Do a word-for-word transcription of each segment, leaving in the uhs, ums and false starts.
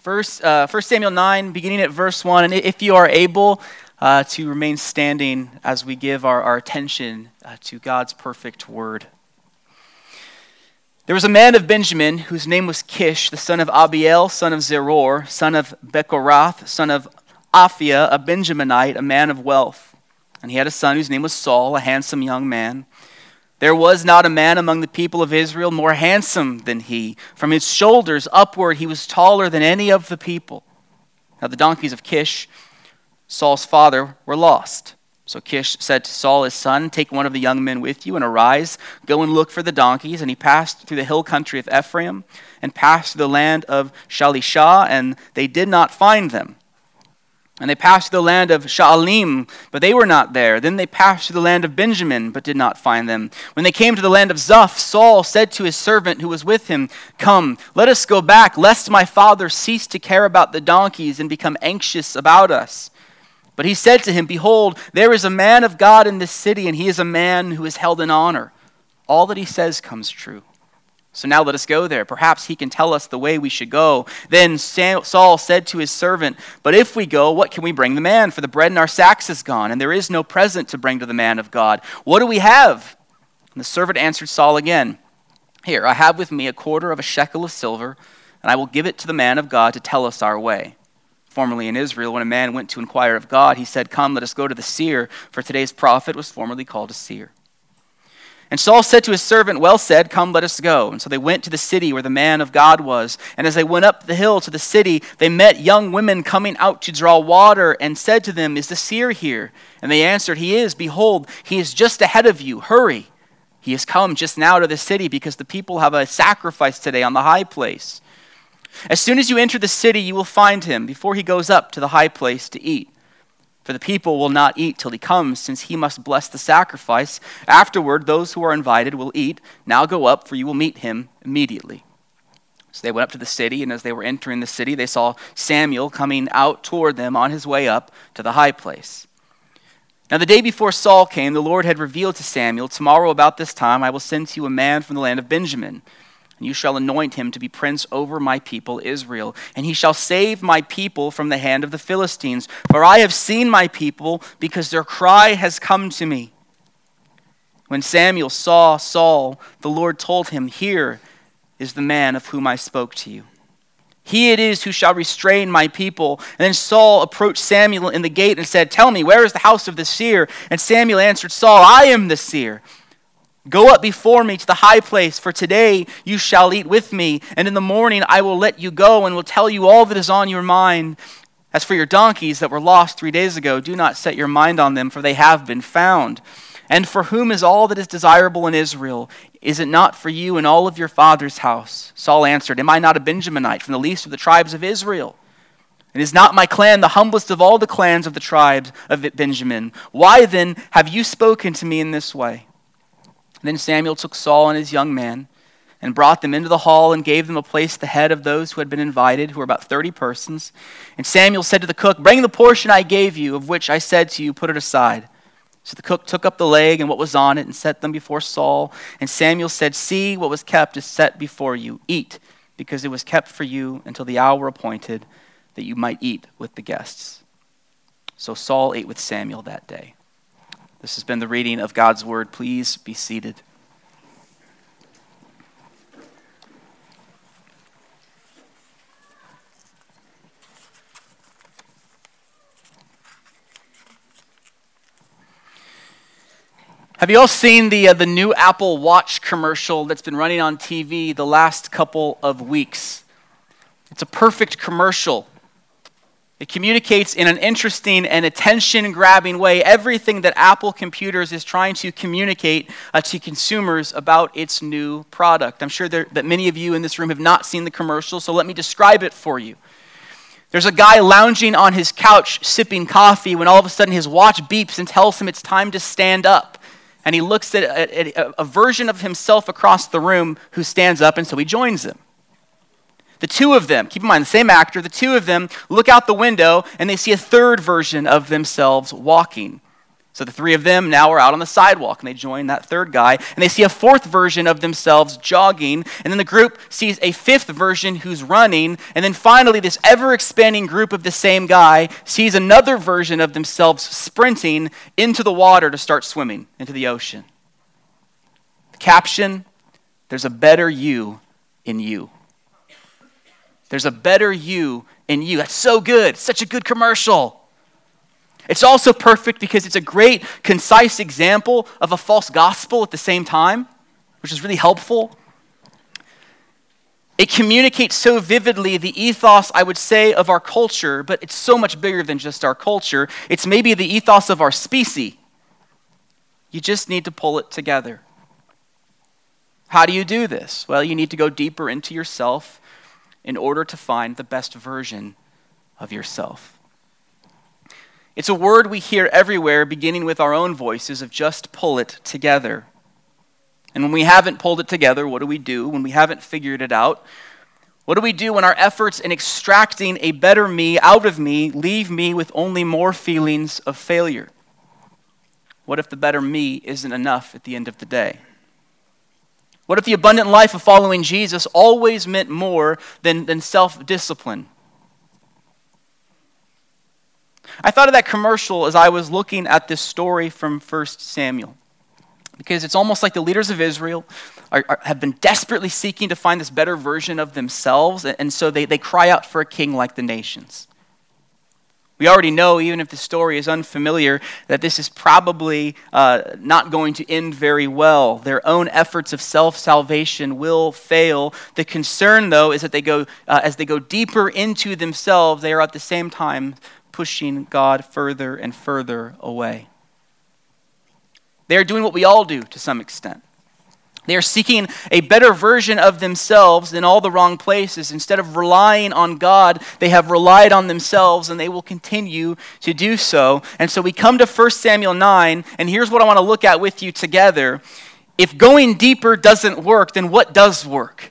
First, uh, First Samuel nine, beginning at verse one. And if you are able uh, to remain standing as we give our, our attention uh, to God's perfect word. There was a man of Benjamin whose name was Kish, the son of Abiel, son of Zeror, son of Bechorath, son of Aphiah, a Benjaminite, a man of wealth. And he had a son whose name was Saul, a handsome young man. There was not a man among the people of Israel more handsome than he. From his shoulders upward he was taller than any of the people. Now the donkeys of Kish, Saul's father, were lost. So Kish said to Saul his son, "Take one of the young men with you and arise, go and look for the donkeys." And he passed through the hill country of Ephraim and passed through the land of Shalishah, and they did not find them. And they passed through the land of Sha'alim, but they were not there. Then they passed through the land of Benjamin, but did not find them. When they came to the land of Zuph, Saul said to his servant who was with him, "Come, let us go back, lest my father cease to care about the donkeys and become anxious about us." But he said to him, "Behold, there is a man of God in this city, and he is a man who is held in honor. All that he says comes true. So now let us go there. Perhaps he can tell us the way we should go." Then Saul said to his servant, "But if we go, what can we bring the man? For the bread in our sacks is gone, and there is no present to bring to the man of God. What do we have?" And the servant answered Saul again, "Here, I have with me a quarter of a shekel of silver, and I will give it to the man of God to tell us our way." Formerly in Israel, when a man went to inquire of God, he said, "Come, let us go to the seer, for today's prophet was formerly called a seer." And Saul said to his servant, "Well said, come, let us go." And so they went to the city where the man of God was. And as they went up the hill to the city, they met young women coming out to draw water, and said to them, "Is the seer here?" And they answered, "He is. Behold, he is just ahead of you. Hurry. He has come just now to the city, because the people have a sacrifice today on the high place. As soon as you enter the city, you will find him before he goes up to the high place to eat. For the people will not eat till he comes, since he must bless the sacrifice. Afterward, those who are invited will eat. Now go up, for you will meet him immediately." So they went up to the city, and as they were entering the city, they saw Samuel coming out toward them on his way up to the high place. Now the day before Saul came, the Lord had revealed to Samuel, "Tomorrow about this time I will send to you a man from the land of Benjamin. And you shall anoint him to be prince over my people Israel. And he shall save my people from the hand of the Philistines. For I have seen my people, because their cry has come to me." When Samuel saw Saul, the Lord told him, "Here is the man of whom I spoke to you. He it is who shall restrain my people." And then Saul approached Samuel in the gate and said, "Tell me, where is the house of the seer?" And Samuel answered Saul, "I am the seer. Go up before me to the high place, for today you shall eat with me, and in the morning I will let you go and will tell you all that is on your mind. As for your donkeys that were lost three days ago, do not set your mind on them, for they have been found. And for whom is all that is desirable in Israel? Is it not for you and all of your father's house?" Saul answered, "Am I not a Benjaminite from the least of the tribes of Israel? And is not my clan the humblest of all the clans of the tribes of Benjamin? Why then have you spoken to me in this way?" Then Samuel took Saul and his young man and brought them into the hall and gave them a place at the head of those who had been invited, who were about thirty persons. And Samuel said to the cook, "Bring the portion I gave you, of which I said to you, put it aside." So the cook took up the leg and what was on it and set them before Saul. And Samuel said, "See, what was kept is set before you. Eat, because it was kept for you until the hour appointed that you might eat with the guests." So Saul ate with Samuel that day. This has been the reading of God's word. Please be seated. Have you all seen the uh, the new Apple Watch commercial that's been running on T V the last couple of weeks? It's a perfect commercial. It communicates in an interesting and attention-grabbing way everything that Apple Computers is trying to communicate uh, to consumers about its new product. I'm sure there, that many of you in this room have not seen the commercial, so let me describe it for you. There's a guy lounging on his couch sipping coffee when all of a sudden his watch beeps and tells him it's time to stand up. And he looks at a, at a version of himself across the room who stands up, and so he joins him. The two of them, keep in mind, the same actor, the two of them look out the window and they see a third version of themselves walking. So the three of them now are out on the sidewalk, and they join that third guy, and they see a fourth version of themselves jogging, and then the group sees a fifth version who's running, and then finally this ever-expanding group of the same guy sees another version of themselves sprinting into the water to start swimming into the ocean. The caption, there's a better you in you. There's a better you in you. That's so good. Such a good commercial. It's also perfect because it's a great, concise example of a false gospel at the same time, which is really helpful. It communicates so vividly the ethos, I would say, of our culture, but it's so much bigger than just our culture. It's maybe the ethos of our species. You just need to pull it together. How do you do this? Well, you need to go deeper into yourself in order to find the best version of yourself. It's a word we hear everywhere, beginning with our own voices of just pull it together. And when we haven't pulled it together, what do we do? When we haven't figured it out, what do we do when our efforts in extracting a better me out of me leave me with only more feelings of failure? What if the better me isn't enough at the end of the day? What if the abundant life of following Jesus always meant more than, than self-discipline? I thought of that commercial as I was looking at this story from First Samuel, because it's almost like the leaders of Israel are, are, have been desperately seeking to find this better version of themselves, and so they, they cry out for a king like the nations. We already know, even if the story is unfamiliar, that this is probably uh, not going to end very well. Their own efforts of self-salvation will fail. The concern, though, is that they go uh, as they go deeper into themselves, they are at the same time pushing God further and further away. They are doing what we all do to some extent. They are seeking a better version of themselves in all the wrong places. Instead of relying on God, they have relied on themselves, and they will continue to do so. And so we come to First Samuel nine, and here's what I want to look at with you together. If going deeper doesn't work, then what does work?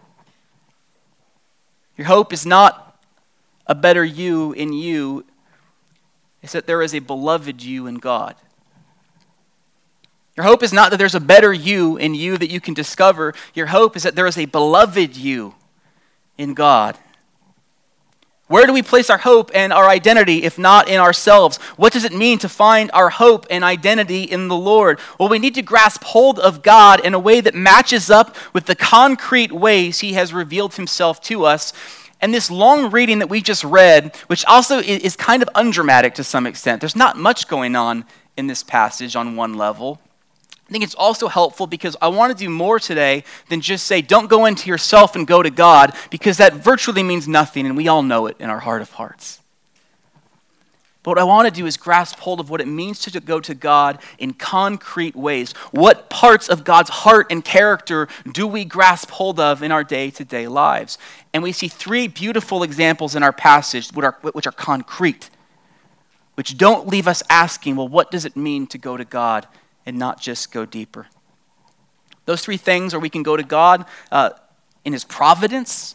Your hope is not a better you in you. It's that there is a beloved you in God. Your hope is not that there's a better you in you that you can discover. Your hope is that there is a beloved you in God. Where do we place our hope and our identity if not in ourselves? What does it mean to find our hope and identity in the Lord? Well, we need to grasp hold of God in a way that matches up with the concrete ways He has revealed Himself to us. And this long reading that we just read, which also is kind of undramatic to some extent. There's not much going on in this passage on one level. I think it's also helpful because I want to do more today than just say, don't go into yourself and go to God, because that virtually means nothing, and we all know it in our heart of hearts. But what I want to do is grasp hold of what it means to go to God in concrete ways. What parts of God's heart and character do we grasp hold of in our day-to-day lives? And we see three beautiful examples in our passage which are, which are concrete, which don't leave us asking, well, what does it mean to go to God and not just go deeper? Those three things are we can go to God uh, in His providence,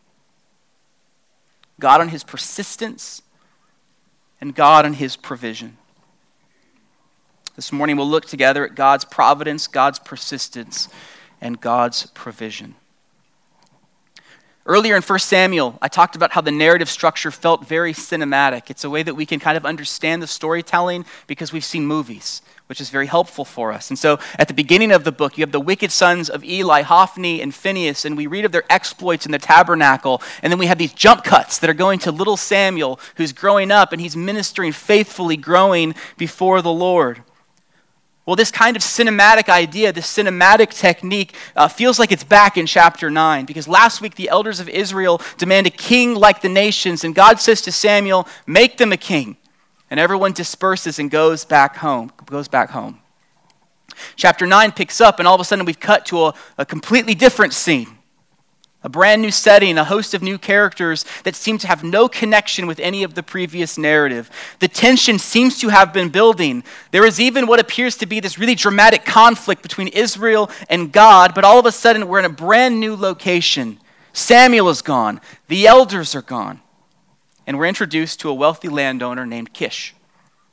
God on His persistence, and God on His provision. This morning we'll look together at God's providence, God's persistence, and God's provision. Earlier in First Samuel, I talked about how the narrative structure felt very cinematic. It's a way that we can kind of understand the storytelling because we've seen movies, which is very helpful for us. And so at the beginning of the book, you have the wicked sons of Eli, Hophni and Phinehas, and we read of their exploits in the tabernacle. And then we have these jump cuts that are going to little Samuel, who's growing up, and he's ministering faithfully, growing before the Lord. Well, this kind of cinematic idea, this cinematic technique uh, feels like it's back in chapter nine, because last week the elders of Israel demand a king like the nations, and God says to Samuel, make them a king. And everyone disperses and goes back home, goes back home. Chapter nine picks up, and all of a sudden we've cut to a, a completely different scene. A brand new setting, a host of new characters that seem to have no connection with any of the previous narrative. The tension seems to have been building. There is even what appears to be this really dramatic conflict between Israel and God, but all of a sudden we're in a brand new location. Samuel is gone. The elders are gone. And we're introduced to a wealthy landowner named Kish.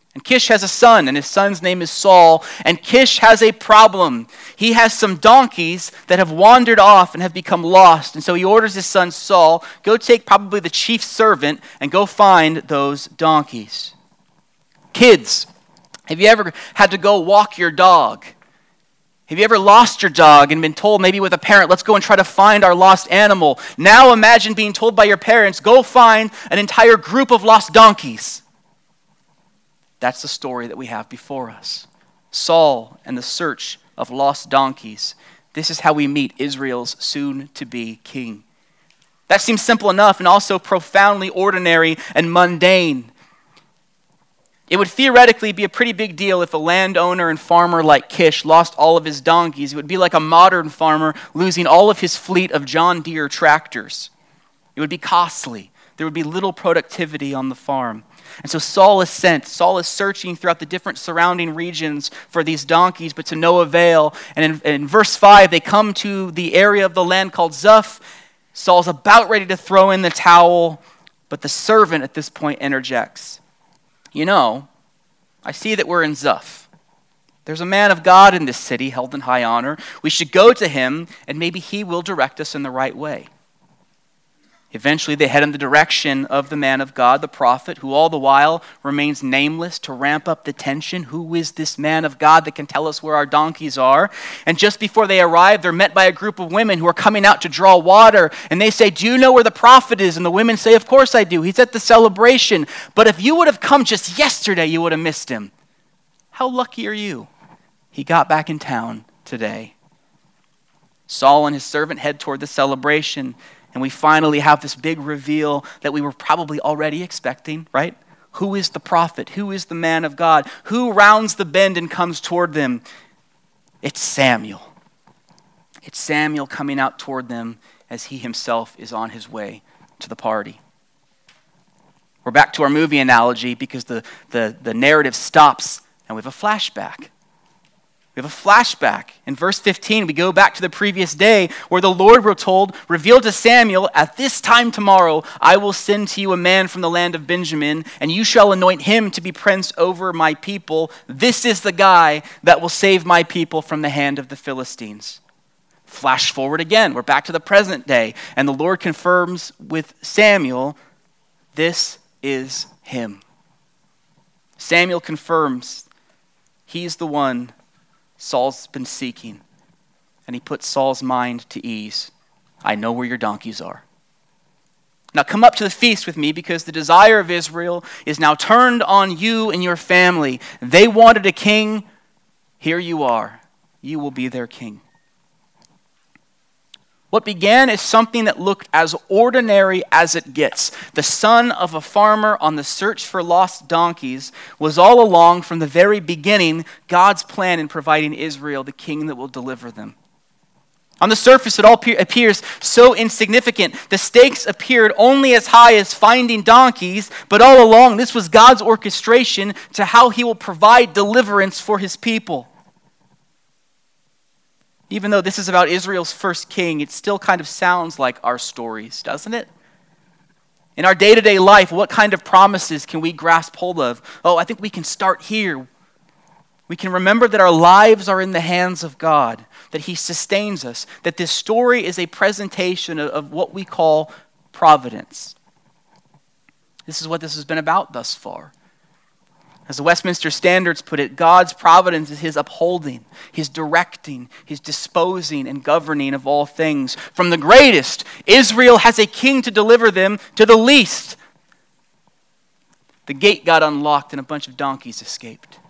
And Kish has a son, and his son's name is Saul. And Kish has a problem. He has some donkeys that have wandered off and have become lost. And so he orders his son Saul, go take probably the chief servant and go find those donkeys. Kids, have you ever had to go walk your dog? Have you ever lost your dog and been told maybe with a parent, let's go and try to find our lost animal? Now imagine being told by your parents, go find an entire group of lost donkeys. That's the story that we have before us. Saul and the search of lost donkeys. This is how we meet Israel's soon-to-be king. That seems simple enough and also profoundly ordinary and mundane. It would theoretically be a pretty big deal if a landowner and farmer like Kish lost all of his donkeys. It would be like a modern farmer losing all of his fleet of John Deere tractors. It would be costly. There would be little productivity on the farm. And so Saul is sent. Saul is searching throughout the different surrounding regions for these donkeys, but to no avail. And in, in verse five, they come to the area of the land called Zuph. Saul's about ready to throw in the towel, but the servant at this point interjects. You know, I see that we're in Zuph. There's a man of God in this city held in high honor. We should go to him, and maybe he will direct us in the right way. Eventually, they head in the direction of the man of God, the prophet, who all the while remains nameless to ramp up the tension. Who is this man of God that can tell us where our donkeys are? And just before they arrive, they're met by a group of women who are coming out to draw water. And they say, do you know where the prophet is? And the women say, of course I do. He's at the celebration. But if you would have come just yesterday, you would have missed him. How lucky are you? He got back in town today. Saul and his servant head toward the celebration. And we finally have this big reveal that we were probably already expecting, right? Who is the prophet? Who is the man of God? Who rounds the bend and comes toward them? It's Samuel. It's Samuel coming out toward them as he himself is on his way to the party. We're back to our movie analogy because the, the, the narrative stops and we have a flashback. We have a flashback. In verse fifteen, we go back to the previous day where the Lord, we're told, revealed to Samuel, at this time tomorrow, I will send to you a man from the land of Benjamin, and you shall anoint him to be prince over my people. This is the guy that will save my people from the hand of the Philistines. Flash forward again. We're back to the present day, and the Lord confirms with Samuel, this is him. Samuel confirms he's the one Saul's been seeking, and he puts Saul's mind to ease. I know where your donkeys are. Now come up to the feast with me, because the desire of Israel is now turned on you and your family. They wanted a king. Here you are. You will be their king. What began as something that looked as ordinary as it gets, the son of a farmer on the search for lost donkeys, was all along from the very beginning God's plan in providing Israel the king that will deliver them. On the surface, it all pe- appears so insignificant. The stakes appeared only as high as finding donkeys, but all along this was God's orchestration to how he will provide deliverance for his people. Even though this is about Israel's first king, it still kind of sounds like our stories, doesn't it? In our day-to-day life, what kind of promises can we grasp hold of? Oh, I think we can start here. We can remember that our lives are in the hands of God, that he sustains us, that this story is a presentation of, of what we call providence. This is what this has been about thus far. As the Westminster Standards put it, God's providence is his upholding, his directing, his disposing and governing of all things. From the greatest, Israel has a king to deliver them, to the least, the gate got unlocked and a bunch of donkeys escaped.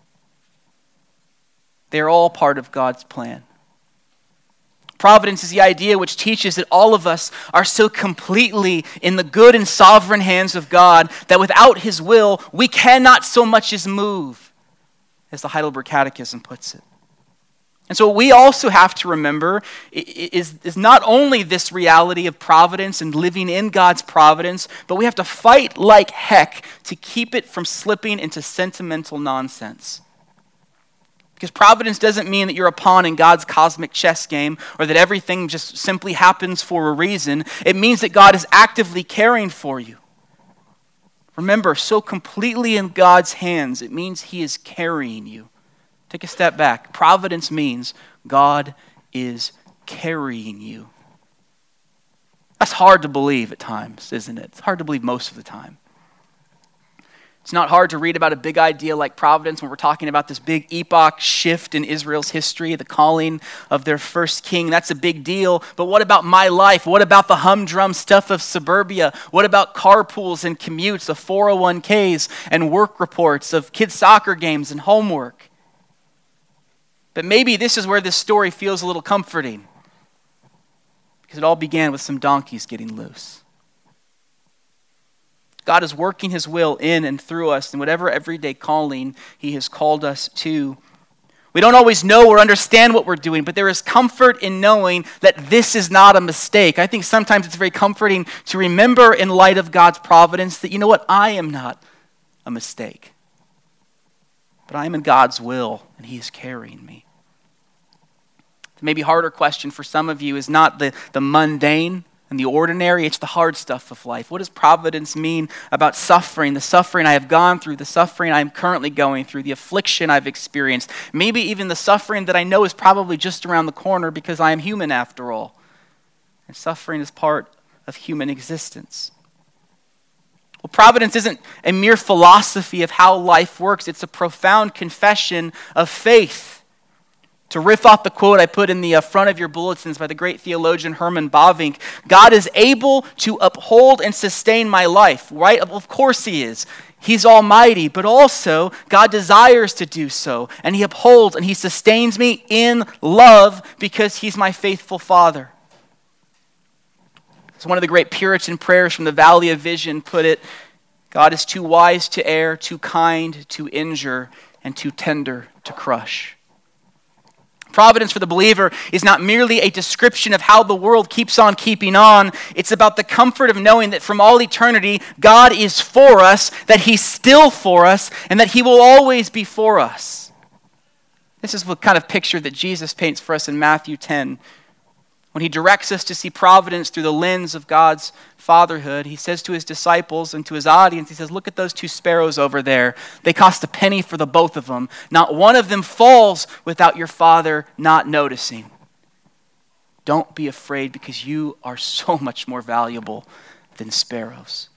They're all part of God's plan. Providence is the idea which teaches that all of us are so completely in the good and sovereign hands of God that without his will, we cannot so much as move, as the Heidelberg Catechism puts it. And so what we also have to remember is, is not only this reality of providence and living in God's providence, but we have to fight like heck to keep it from slipping into sentimental nonsense. Because providence doesn't mean that you're a pawn in God's cosmic chess game or that everything just simply happens for a reason. It means that God is actively caring for you. Remember, so completely in God's hands, it means he is carrying you. Take a step back. Providence means God is carrying you. That's hard to believe at times, isn't it? It's hard to believe most of the time. It's not hard to read about a big idea like providence when we're talking about this big epoch shift in Israel's history, the calling of their first king. That's a big deal. But what about my life? What about the humdrum stuff of suburbia? What about carpools and commutes, of four oh one k's and work reports, of kids' soccer games and homework? But maybe this is where this story feels a little comforting, because it all began with some donkeys getting loose. God is working his will in and through us in whatever everyday calling he has called us to. We don't always know or understand what we're doing, but there is comfort in knowing that this is not a mistake. I think sometimes it's very comforting to remember in light of God's providence that, you know what, I am not a mistake, but I am in God's will and he is carrying me. The maybe harder question for some of you is not the, the mundane and the ordinary, it's the hard stuff of life. What does providence mean about suffering? The suffering I have gone through, the suffering I am currently going through, the affliction I've experienced, maybe even the suffering that I know is probably just around the corner because I am human after all. And suffering is part of human existence. Well, providence isn't a mere philosophy of how life works. It's a profound confession of faith. To riff off the quote I put in the uh, front of your bulletins by the great theologian Herman Bavinck, God is able to uphold and sustain my life, right? Of course he is. He's almighty, but also God desires to do so, and he upholds and he sustains me in love because he's my faithful Father. As one of the great Puritan prayers from the Valley of Vision put it, God is too wise to err, too kind to injure, and too tender to crush. Providence for the believer is not merely a description of how the world keeps on keeping on. It's about the comfort of knowing that from all eternity, God is for us, that he's still for us, and that he will always be for us. This is the kind of picture that Jesus paints for us in Matthew ten. When he directs us to see providence through the lens of God's fatherhood, he says to his disciples and to his audience, he says, look at those two sparrows over there. They cost a penny for the both of them. Not one of them falls without your Father not noticing. Don't be afraid because you are so much more valuable than sparrows.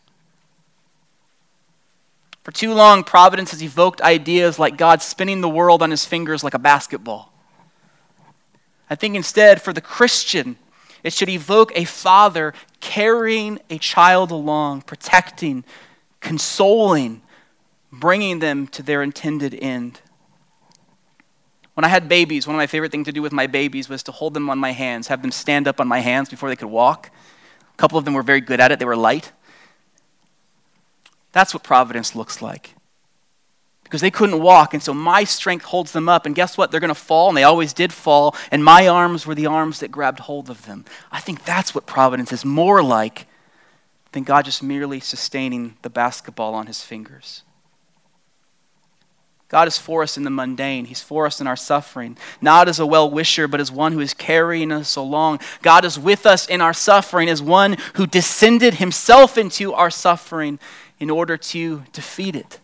For too long, providence has evoked ideas like God spinning the world on his fingers like a basketball. I think instead, for the Christian, it should evoke a father carrying a child along, protecting, consoling, bringing them to their intended end. When I had babies, one of my favorite things to do with my babies was to hold them on my hands, have them stand up on my hands before they could walk. A couple of them were very good at it. They were light. That's what providence looks like. Because they couldn't walk, and so my strength holds them up, and guess what? They're going to fall, and they always did fall, and my arms were the arms that grabbed hold of them. I think that's what providence is more like than God just merely sustaining the basketball on his fingers. God is for us in the mundane. He's for us in our suffering, not as a well-wisher, but as one who is carrying us along. God is with us in our suffering as one who descended himself into our suffering in order to defeat it.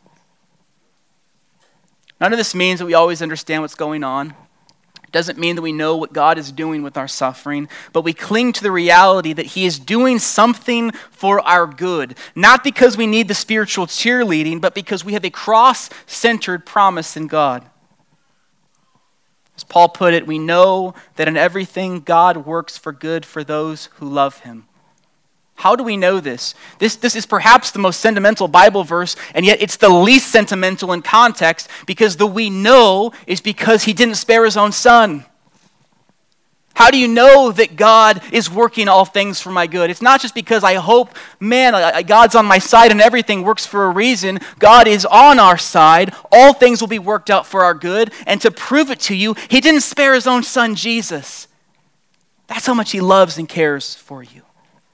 None of this means that we always understand what's going on. It doesn't mean that we know what God is doing with our suffering, but we cling to the reality that he is doing something for our good, not because we need the spiritual cheerleading, but because we have a cross-centered promise in God. As Paul put it, we know that in everything God works for good for those who love him. How do we know this? This this is perhaps the most sentimental Bible verse, and yet it's the least sentimental in context, because the we know is because he didn't spare his own son. How do you know that God is working all things for my good? It's not just because I hope, man, God's on my side and everything works for a reason. God is on our side. All things will be worked out for our good. And to prove it to you, he didn't spare his own son, Jesus. That's how much he loves and cares for you.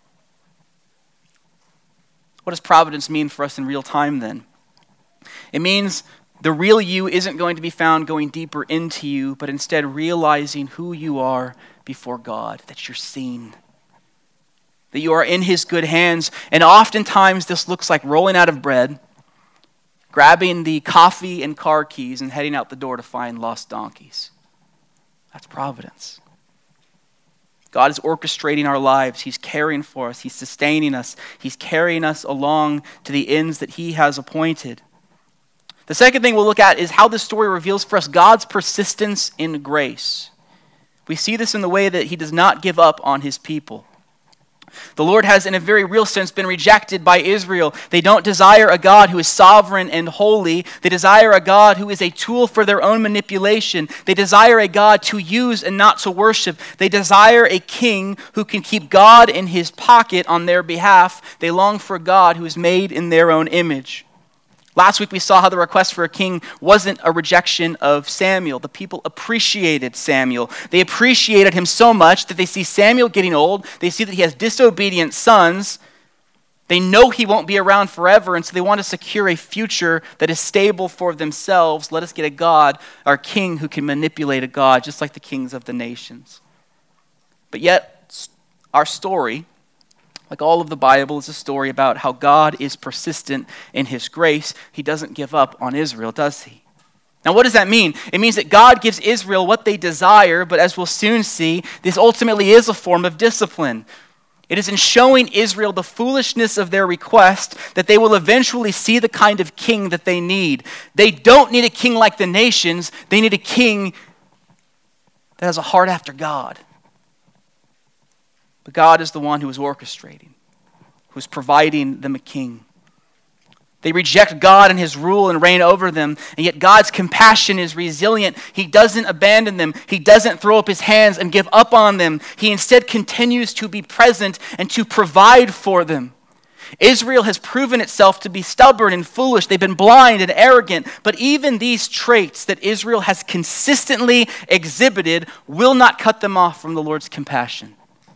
What does providence mean for us in real time then? It means the real you isn't going to be found going deeper into you, but instead realizing who you are before God, that you're seen. that you are in his good hands. And oftentimes this looks like rolling out of bed, grabbing the coffee and car keys, and heading out the door to find lost donkeys. That's providence. God is orchestrating our lives. He's caring for us. He's sustaining us. He's carrying us along to the ends that he has appointed. The second thing we'll look at is how this story reveals for us God's persistence in grace. We see this in the way that he does not give up on his people. The Lord has, in a very real sense, been rejected by Israel. They don't desire a God who is sovereign and holy. They desire a God who is a tool for their own manipulation. They desire a God to use and not to worship. They desire a king who can keep God in his pocket on their behalf. They long for a God who is made in their own image. Last week we saw how the request for a king wasn't a rejection of Samuel. The people appreciated Samuel. They appreciated him so much that they see Samuel getting old. They see that he has disobedient sons. They know he won't be around forever, and so they want to secure a future that is stable for themselves. Let us get a God, our king, who can manipulate a God, just like the kings of the nations. But yet, our story, like all of the Bible, is a story about how God is persistent in his grace. He doesn't give up on Israel, does he? Now, what does that mean? It means that God gives Israel what they desire, but as we'll soon see, this ultimately is a form of discipline. It is in showing Israel the foolishness of their request that they will eventually see the kind of king that they need. They don't need a king like the nations. They need a king that has a heart after God. But God is the one who is orchestrating, who is providing them a king. They reject God and his rule and reign over them, and yet God's compassion is resilient. He doesn't abandon them. He doesn't throw up his hands and give up on them. He instead continues to be present and to provide for them. Israel has proven itself to be stubborn and foolish. They've been blind and arrogant, but even these traits that Israel has consistently exhibited will not cut them off from the Lord's compassion.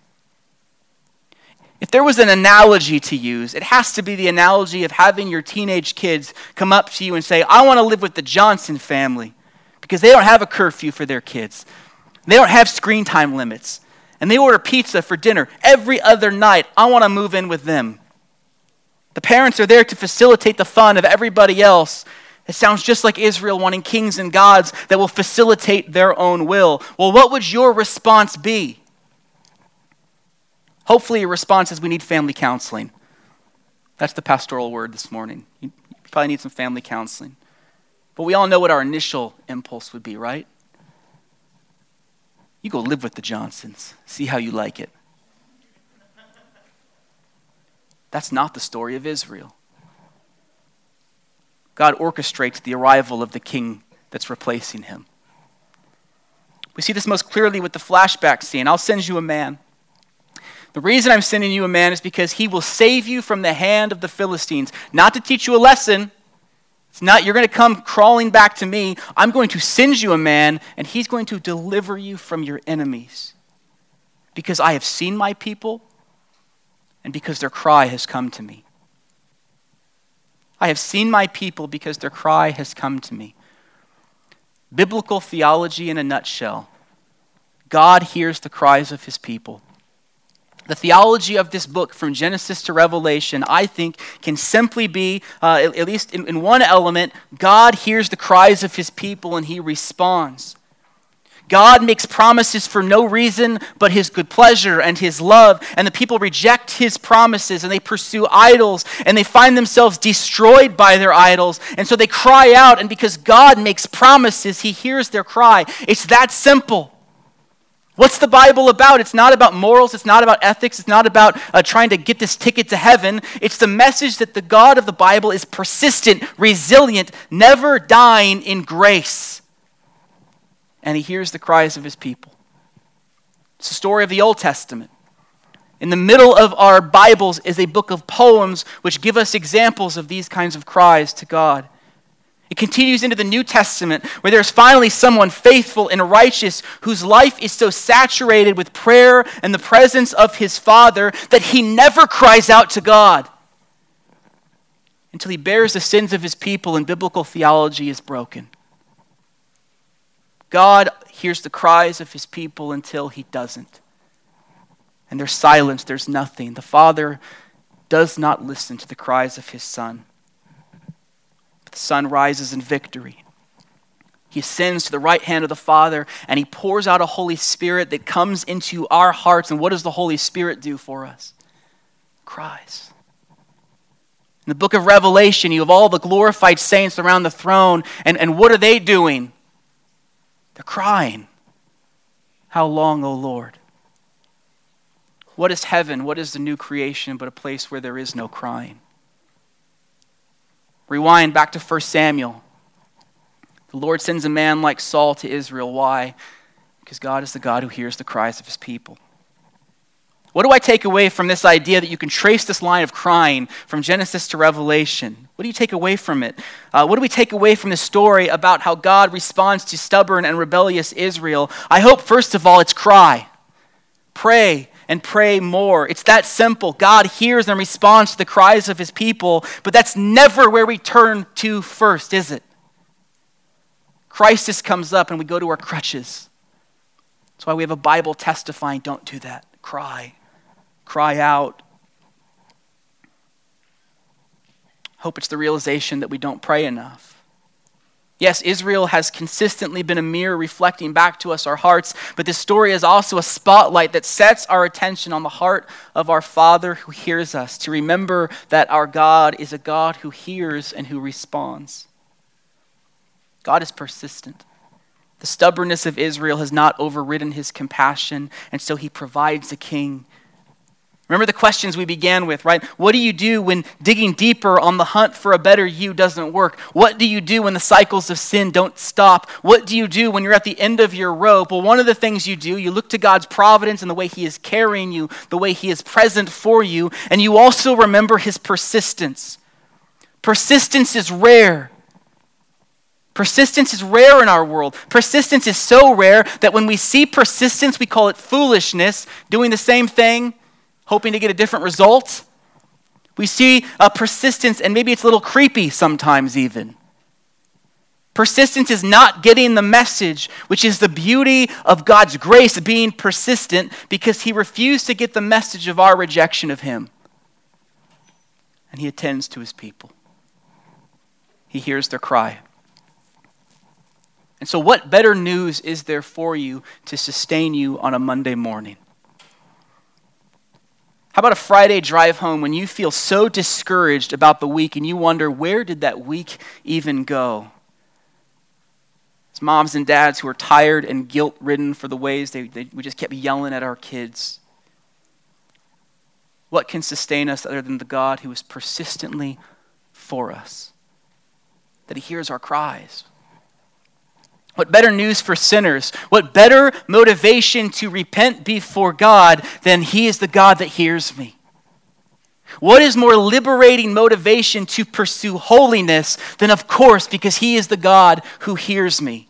If there was an analogy to use, it has to be the analogy of having your teenage kids come up to you and say, I want to live with the Johnson family, because they don't have a curfew for their kids. They don't have screen time limits. And they order pizza for dinner every other night. I want to move in with them. The parents are there to facilitate the fun of everybody else. It sounds just like Israel wanting kings and gods that will facilitate their own will. Well, what would your response be? Hopefully your response is we need family counseling. That's the pastoral word this morning. You probably need some family counseling. But we all know what our initial impulse would be, right? You go live with the Johnsons. See how you like it. That's not the story of Israel. God orchestrates the arrival of the king that's replacing him. We see this most clearly with the flashback scene. I'll send you a man. The reason I'm sending you a man is because he will save you from the hand of the Philistines. Not to teach you a lesson. It's not, you're going to come crawling back to me. I'm going to send you a man, and he's going to deliver you from your enemies. Because I have seen my people, and because their cry has come to me. I have seen my people because their cry has come to me. Biblical theology in a nutshell. God hears the cries of his people. The theology of this book from Genesis to Revelation, I think, can simply be, uh, at, at least in, in one element, God hears the cries of his people and he responds. God makes promises for no reason but his good pleasure and his love, and the people reject his promises and they pursue idols and they find themselves destroyed by their idols, and so they cry out, and because God makes promises, he hears their cry. It's that simple. What's the Bible about? It's not about morals. It's not about ethics. It's not about uh, trying to get this ticket to heaven. It's the message that the God of the Bible is persistent, resilient, never dying in grace. And he hears the cries of his people. It's the story of the Old Testament. In the middle of our Bibles is a book of poems which give us examples of these kinds of cries to God. It continues into the New Testament, where there's finally someone faithful and righteous whose life is so saturated with prayer and the presence of his Father that he never cries out to God until he bears the sins of his people and biblical theology is broken. God hears the cries of his people until he doesn't. and there's silence, there's nothing. The Father does not listen to the cries of his Son. But the Son rises in victory. He ascends to the right hand of the Father, and he pours out a Holy Spirit that comes into our hearts. And what does the Holy Spirit do for us? Cries. In the book of Revelation, you have all the glorified saints around the throne, and, and what are they doing? They're crying. How long, O Lord? What is heaven? What is the new creation but a place where there is no crying? Rewind back to First Samuel. The Lord sends a man like Saul to Israel. Why? Because God is the God who hears the cries of his people. What do I take away from this idea that you can trace this line of crying from Genesis to Revelation? What do you take away from it? Uh, what do we take away from this story about how God responds to stubborn and rebellious Israel? I hope, first of all, it's cry. Pray and pray more. It's that simple. God hears and responds to the cries of his people, but that's never where we turn to first, is it? Crisis comes up and we go to our crutches. That's why we have a Bible testifying, don't do that. Cry. Cry out. Hope it's the realization that we don't pray enough. Yes, Israel has consistently been a mirror reflecting back to us our hearts, but this story is also a spotlight that sets our attention on the heart of our Father who hears us, to remember that our God is a God who hears and who responds. God is persistent. The stubbornness of Israel has not overridden his compassion, and so he provides a king. Remember the questions we began with, right? What do you do when digging deeper on the hunt for a better you doesn't work? What do you do when the cycles of sin don't stop? What do you do when you're at the end of your rope? Well, one of the things you do, you look to God's providence and the way he is carrying you, the way he is present for you, and you also remember his persistence. Persistence is rare. Persistence is rare in our world. Persistence is so rare that when we see persistence, we call it foolishness, doing the same thing, hoping to get a different result. We see a persistence, and maybe it's a little creepy sometimes even. Persistence is not getting the message, which is the beauty of God's grace, being persistent, because he refused to get the message of our rejection of him. And he attends to his people. He hears their cry. And so what better news is there for you to sustain you on a Monday morning? How about a Friday drive home when you feel so discouraged about the week and you wonder, where did that week even go? It's moms and dads who are tired and guilt-ridden for the ways they, they we just kept yelling at our kids. What can sustain us other than the God who is persistently for us? That he hears our cries. What better news for sinners? What better motivation to repent before God than he is the God that hears me? What is more liberating motivation to pursue holiness than, of course, because he is the God who hears me?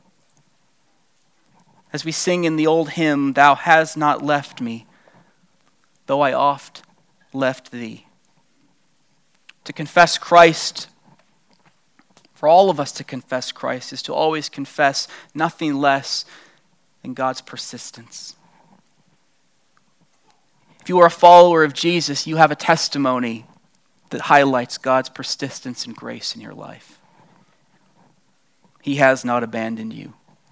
As we sing in the old hymn, "Thou hast not left me, though I oft left thee." To confess Christ, for all of us to confess Christ, is to always confess nothing less than God's persistence. If you are a follower of Jesus, you have a testimony that highlights God's persistence and grace in your life. He has not abandoned you.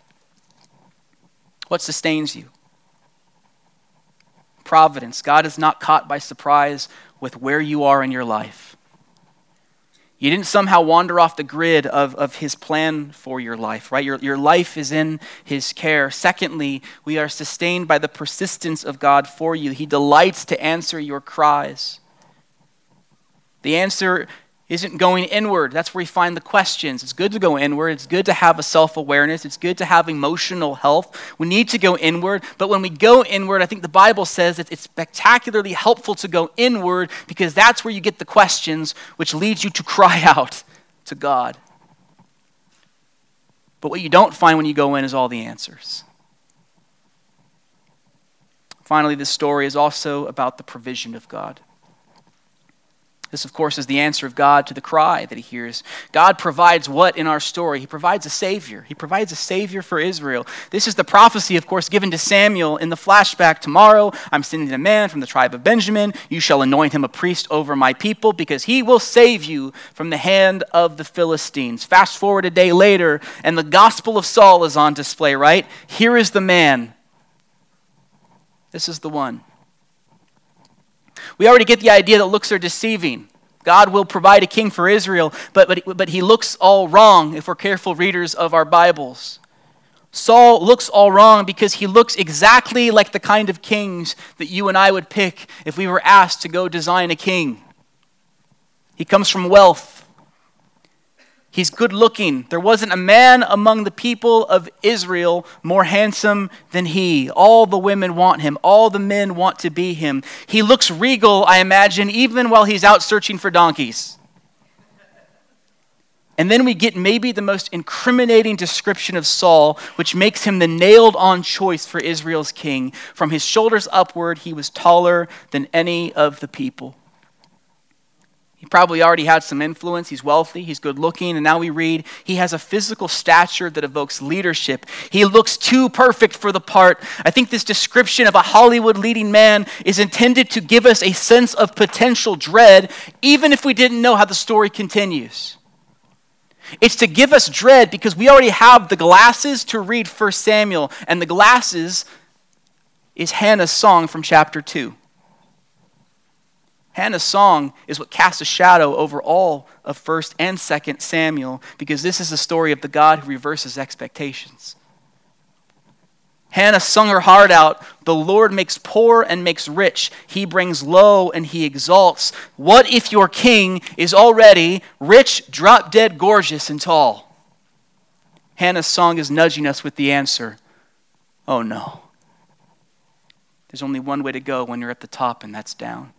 What sustains you? Providence. God is not caught by surprise with where you are in your life. You didn't somehow wander off the grid of, of his plan for your life, right? Your, your life is in his care. Secondly, we are sustained by the persistence of God for you. He delights to answer your cries. The answer isn't going inward. That's where we find the questions. It's good to go inward. It's good to have a self-awareness. It's good to have emotional health. We need to go inward. But when we go inward, I think the Bible says that it's spectacularly helpful to go inward because that's where you get the questions, which leads you to cry out to God. But what you don't find when you go in is all the answers. Finally, this story is also about the provision of God. This, of course, is the answer of God to the cry that he hears. God provides what in our story? He provides a Savior. He provides a Savior for Israel. This is the prophecy, of course, given to Samuel in the flashback. Tomorrow, I'm sending a man from the tribe of Benjamin. You shall anoint him a priest over my people because he will save you from the hand of the Philistines. Fast forward a day later, and the gospel of Saul is on display, right? Here is the man. This is the one. We already get the idea that looks are deceiving. God will provide a king for Israel, but, but, but he looks all wrong if we're careful readers of our Bibles. Saul looks all wrong because he looks exactly like the kind of kings that you and I would pick if we were asked to go design a king. He comes from wealth. He's good looking. There wasn't a man among the people of Israel more handsome than he. All the women want him. All the men want to be him. He looks regal, I imagine, even while he's out searching for donkeys. And then we get maybe the most incriminating description of Saul, which makes him the nailed-on choice for Israel's king. From his shoulders upward, he was taller than any of the people. He probably already had some influence. He's wealthy. He's good looking. And now we read he has a physical stature that evokes leadership. He looks too perfect for the part. I think this description of a Hollywood leading man is intended to give us a sense of potential dread, even if we didn't know how the story continues. It's to give us dread because we already have the glasses to read First Samuel. And the glasses is Hannah's song from chapter two. Hannah's song is what casts a shadow over all of First and Second Samuel because this is the story of the God who reverses expectations. Hannah sung her heart out. The Lord makes poor and makes rich. He brings low and he exalts. What if your king is already rich, drop-dead, gorgeous, and tall? Hannah's song is nudging us with the answer, oh no. There's only one way to go when you're at the top, and that's down.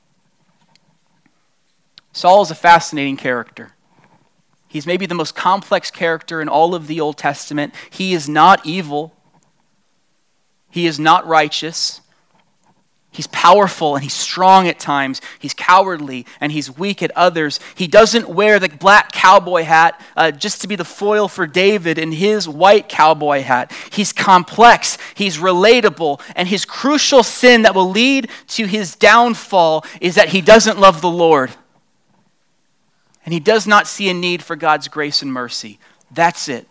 Saul is a fascinating character. He's maybe the most complex character in all of the Old Testament. He is not evil. He is not righteous. He's powerful and he's strong at times. He's cowardly and he's weak at others. He doesn't wear the black cowboy hat uh, just to be the foil for David in his white cowboy hat. He's complex, he's relatable, and his crucial sin that will lead to his downfall is that he doesn't love the Lord. And he does not see a need for God's grace and mercy. That's it.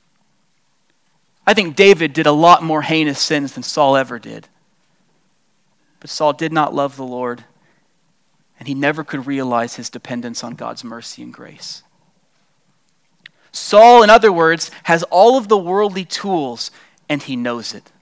I think David did a lot more heinous sins than Saul ever did. But Saul did not love the Lord, and he never could realize his dependence on God's mercy and grace. Saul, in other words, has all of the worldly tools, and he knows it.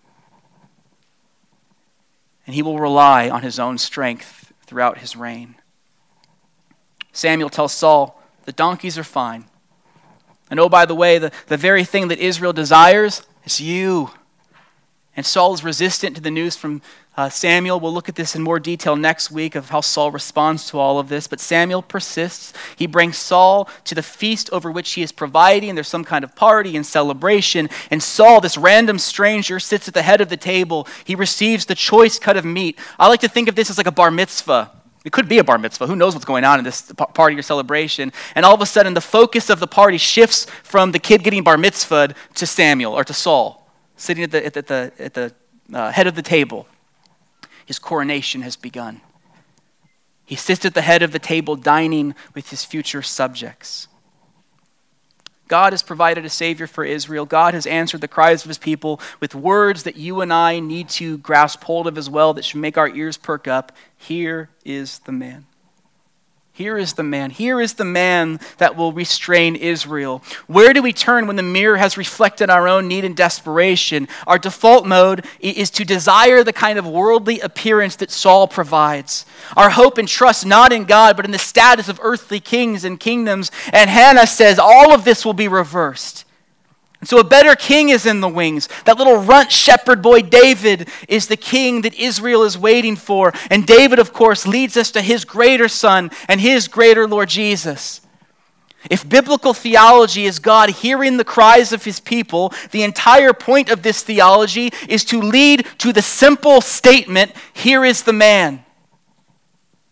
And he will rely on his own strength throughout his reign. Samuel tells Saul, the donkeys are fine. And oh, by the way, the, the very thing that Israel desires is you. And Saul is resistant to the news from uh, Samuel. We'll look at this in more detail next week of how Saul responds to all of this. But Samuel persists. He brings Saul to the feast over which he is providing. There's some kind of party and celebration. And Saul, this random stranger, sits at the head of the table. He receives the choice cut of meat. I like to think of this as like a bar mitzvah. It could be a bar mitzvah. Who knows what's going on in this party or celebration? And all of a sudden, the focus of the party shifts from the kid getting bar mitzvahed to Samuel or to Saul, sitting at the, at the, at the uh, head of the table. His coronation has begun. He sits at the head of the table dining with his future subjects. God has provided a Savior for Israel. God has answered the cries of his people with words that you and I need to grasp hold of as well that should make our ears perk up. Here is the man. Here is the man. Here is the man that will restrain Israel. Where do we turn when the mirror has reflected our own need and desperation? Our default mode is to desire the kind of worldly appearance that Saul provides. Our hope and trust not in God, but in the status of earthly kings and kingdoms. And Hannah says all of this will be reversed. And so a better king is in the wings. That little runt shepherd boy David is the king that Israel is waiting for. And David, of course, leads us to his greater son and his greater Lord Jesus. If biblical theology is God hearing the cries of his people, the entire point of this theology is to lead to the simple statement, here is the man.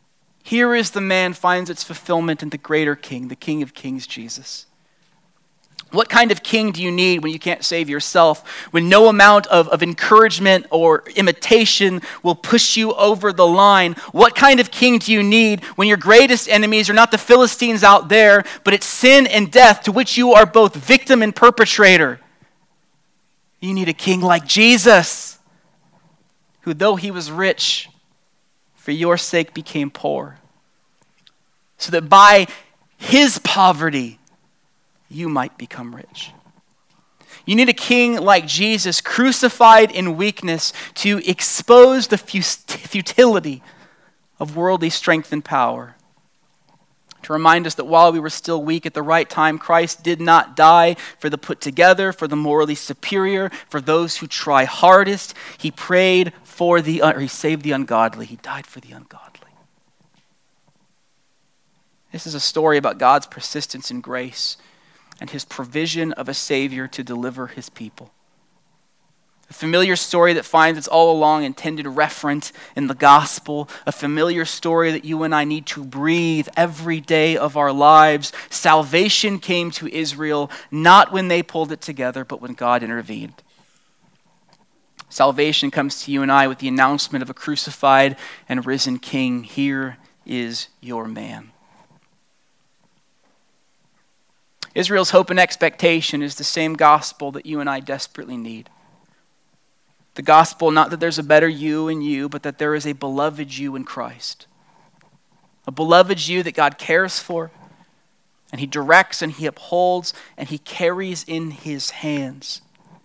Here is the man finds its fulfillment in the greater king, the King of Kings, Jesus. What kind of king do you need when you can't save yourself? When no amount of, of encouragement or imitation will push you over the line? What kind of king do you need when your greatest enemies are not the Philistines out there, but it's sin and death to which you are both victim and perpetrator? You need a king like Jesus, who though he was rich, for your sake became poor, so that by his poverty, you might become rich. You need a king like Jesus, crucified in weakness, to expose the futility of worldly strength and power. To remind us that while we were still weak at the right time, Christ did not die for the put together, for the morally superior, for those who try hardest. He prayed for the, or he saved the ungodly. He died for the ungodly. This is a story about God's persistence and grace, and his provision of a Savior to deliver his people. A familiar story that finds its all along intended referent in the gospel. A familiar story that you and I need to breathe every day of our lives. Salvation came to Israel not when they pulled it together, but when God intervened. Salvation comes to you and I with the announcement of a crucified and risen King. Here is your man. Israel's hope and expectation is the same gospel that you and I desperately need. The gospel, not that there's a better you in you, but that there is a beloved you in Christ. A beloved you that God cares for, and he directs and he upholds and he carries in his hands.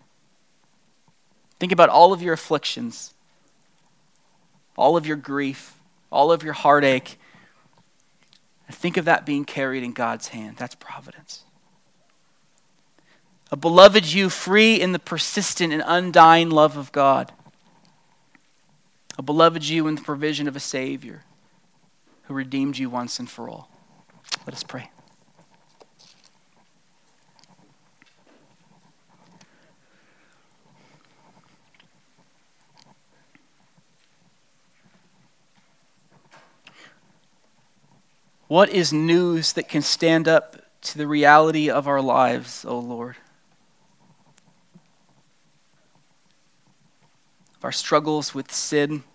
Think about all of your afflictions, all of your grief, all of your heartache, and think of that being carried in God's hand. That's providence. A beloved you, free in the persistent and undying love of God. A beloved you in the provision of a Savior who redeemed you once and for all. Let us pray. What is news that can stand up to the reality of our lives, O Lord? Our struggles with sin,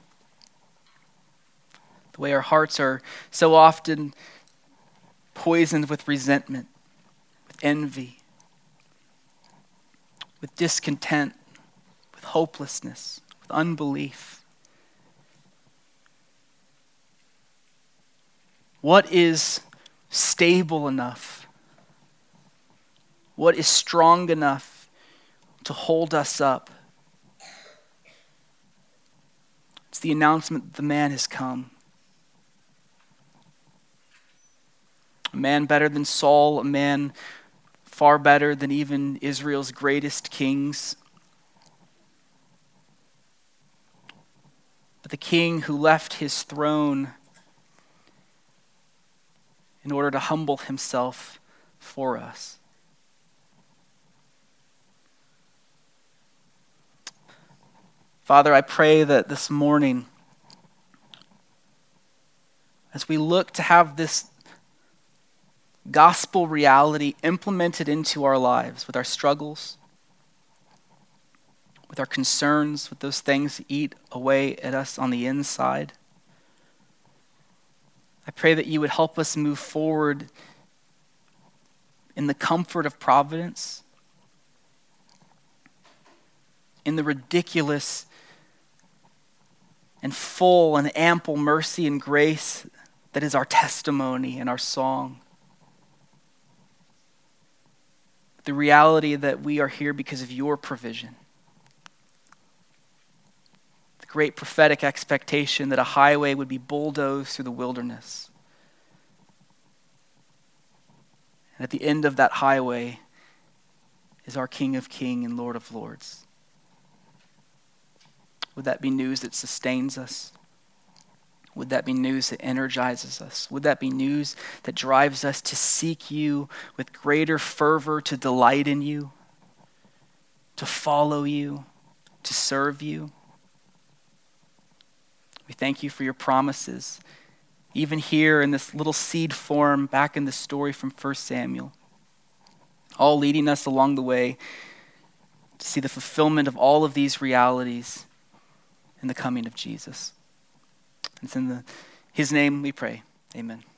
the way our hearts are so often poisoned with resentment, with envy, with discontent, with hopelessness, with unbelief. What is stable enough? What is strong enough to hold us up? It's the announcement that the man has come. A man better than Saul, a man far better than even Israel's greatest kings. But the king who left his throne in order to humble himself for us. Father, I pray that this morning, as we look to have this gospel reality implemented into our lives with our struggles, with our concerns, with those things that eat away at us on the inside, I pray that you would help us move forward in the comfort of providence, in the ridiculous and full and ample mercy and grace that is our testimony and our song. The reality that we are here because of your provision. The great prophetic expectation that a highway would be bulldozed through the wilderness. And at the end of that highway is our King of Kings and Lord of Lords. Would that be news that sustains us? Would that be news that energizes us? Would that be news that drives us to seek you with greater fervor, to delight in you, to follow you, to serve you? We thank you for your promises even here in this little seed form back in the story from First Samuel, all leading us along the way to see the fulfillment of all of these realities in the coming of Jesus. It's in the, his name we pray. Amen.